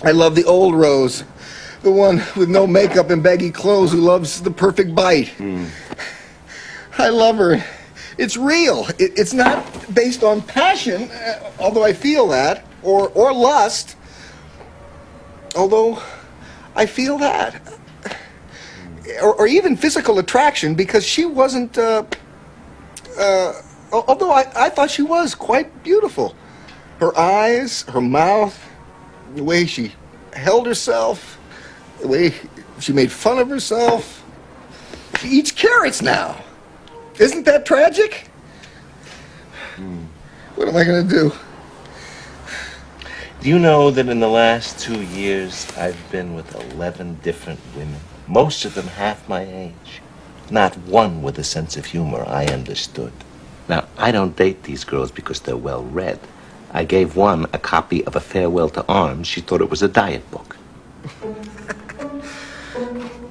I love the old Rose. The one with no makeup and baggy clothes who loves the perfect bite. I love her. It's real. It's not based on passion, although I feel that, or lust, although I feel that. Or even physical attraction, because she wasn't, although I thought she was quite beautiful. Her eyes, her mouth, the way she held herself, the way she made fun of herself. She eats carrots now. Isn't that tragic? What am I going to do? Do you know that in the last 2 years, I've been with 11 different women, most of them half my age. Not one with a sense of humor I understood. Now, I don't date these girls because they're well-read. I gave one a copy of A Farewell to Arms. She thought it was a diet book.